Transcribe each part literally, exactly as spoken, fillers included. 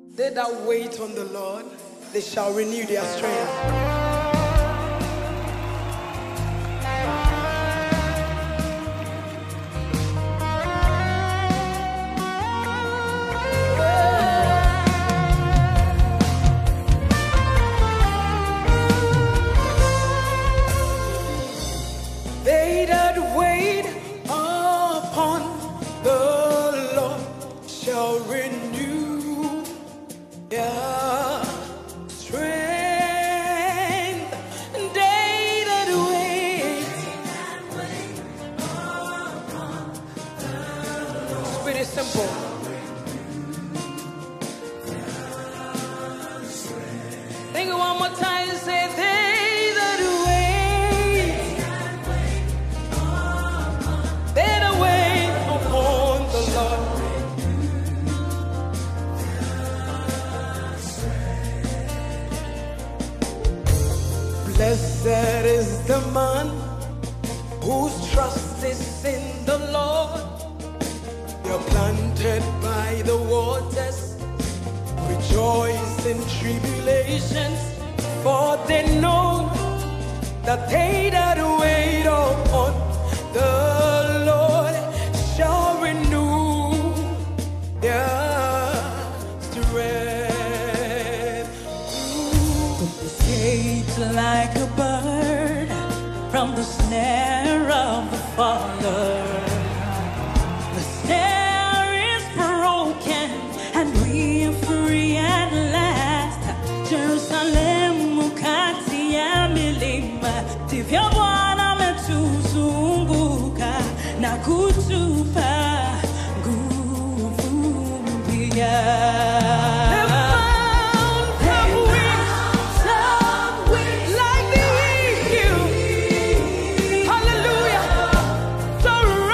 They that wait on the Lord, they shall renew their strength. They that wait upon the Lord shall renew their strength. They that wait. It's pretty simple. Think it one more time and say, they that wait. They that wait upon the Lord. Blessed is the man whose trust is in the Lord. They're planted by the waters, rejoice in tribulations, for they know that they that wait upon the Lord shall renew their strength. Escaped like a bird from the snare of the Father. The snare is broken and we are free at last. Jerusalem mukati ya milima, divya Bwana ametuzunguka na kutupa nguvu mpya. Like the eagle, hallelujah, to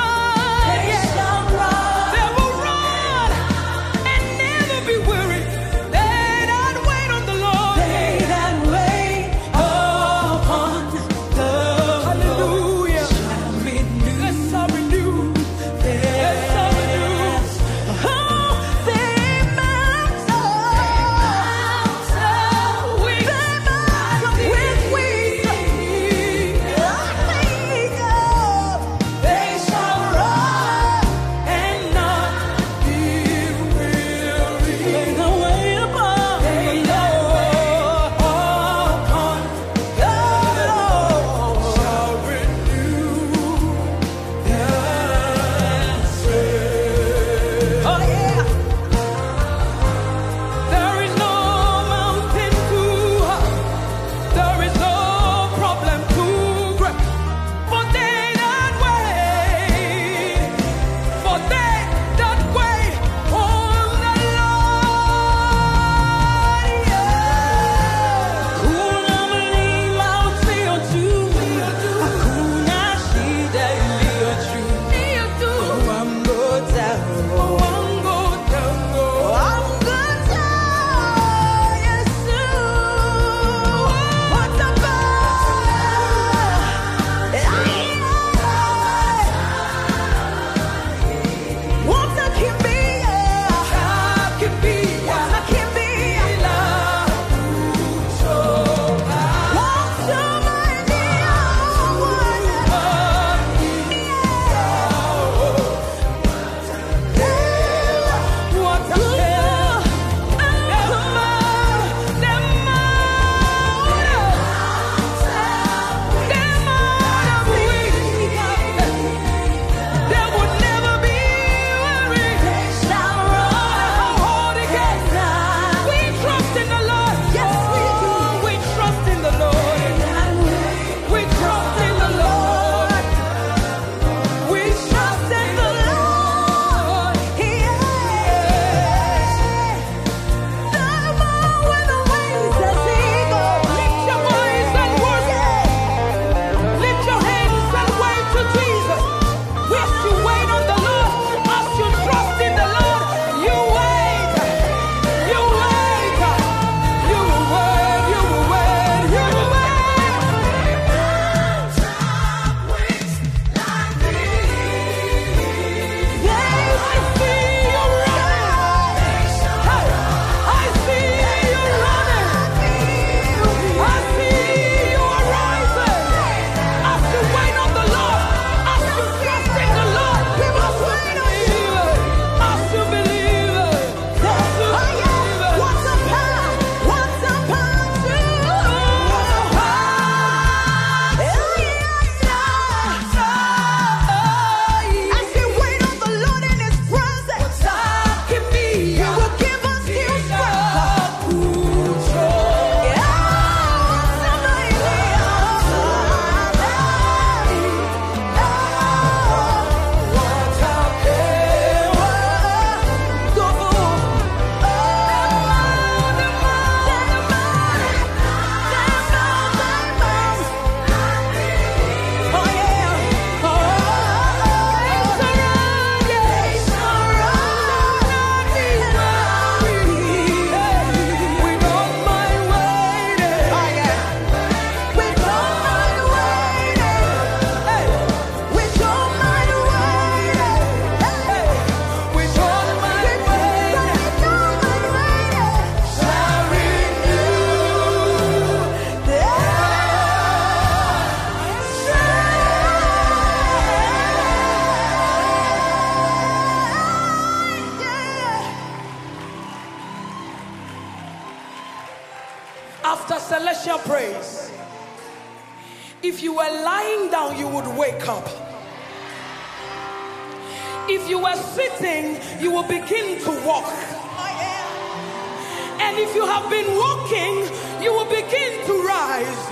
after celestial praise, if you were lying down, you would wake up. If you were sitting, you will begin to walk. And if you have been walking, you will begin to rise.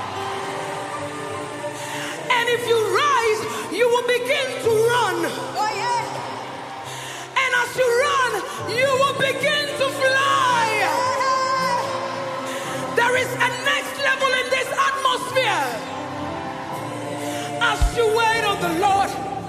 And if you rise, you will begin to run. And as you run, you will begin to fly. There is a next level in this atmosphere. As you wait on the Lord.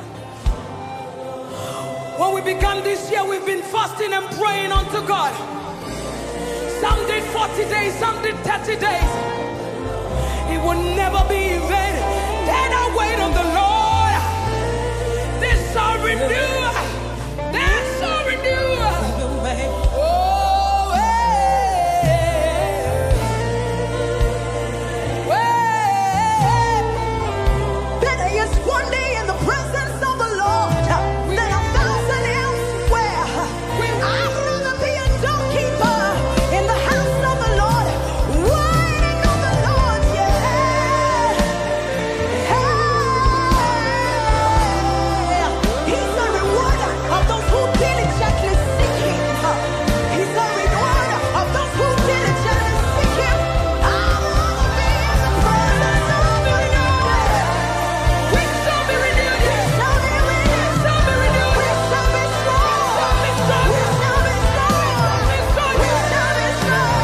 When we began this year, we've been fasting and praying unto God. Some did forty days, some did thirty days. It will never be in vain. Then I wait on the Lord. This shall renew. That shall renew. Oh, hey. Hey. Better is one day in the presence of the Lord than a thousand elsewhere. I'd rather be a doorkeeper in the house of the Lord, waiting on the Lord, yeah. Hey. He's the rewarder of those who diligently seek Him. He's the rewarder of those who diligently seek Him. I'd rather be in the presence of the Lord. We shall be renewed. We shall be renewed. Shall be renewed. We shall be strong. Shall be strong. We shall be strong. Be strong. We shall be strong.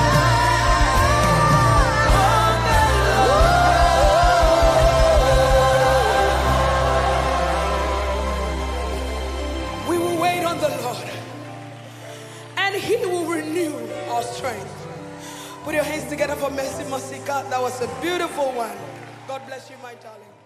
We will wait on the Lord, and He will renew our strength. Put your hands together for Mercy Masika. That was a beautiful one. God bless you, my darling.